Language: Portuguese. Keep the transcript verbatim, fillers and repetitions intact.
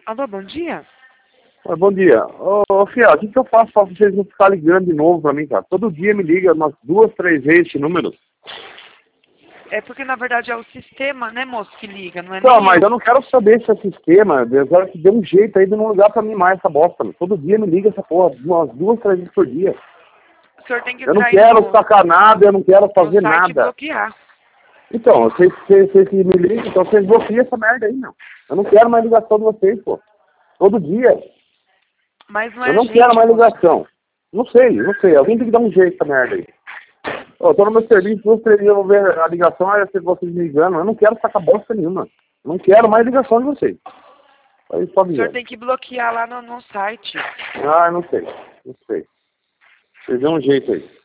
Alô, bom dia. Ah, bom dia. Ô, ô Fiel, o que, que eu faço para vocês não ficarem ligando de novo para mim, cara? Todo dia me liga umas duas, três vezes esse número. É porque, na verdade, é o sistema, né, moço, que liga, não é Não, nem mas eu. eu não quero saber se é sistema. Eu quero que dê um jeito aí de não ligar para mim mais essa bosta. Meu. Todo dia me liga essa porra, umas duas, três vezes por dia. O senhor tem que Eu não entrar aí quero no, sacar nada, eu não quero no fazer site e nada. bloquear. Então, vocês, vocês, vocês que me ligam, então vocês bloqueiam essa merda aí, meu. Eu não quero mais ligação de vocês, pô. Todo dia. Mas não Eu é a não quero gente, mais moço. ligação. Não sei, não sei. Alguém tem que dar um jeito nessa merda aí. Eu tô no meu serviço, duas, três dias eu vou ver a ligação, aí vocês me ligando. Eu não quero sacar bosta nenhuma. Eu não quero mais ligação de vocês. Aí só O senhor avisando. tem que bloquear lá no, no site. Ah, não sei. Não sei. Vocês dão um jeito aí.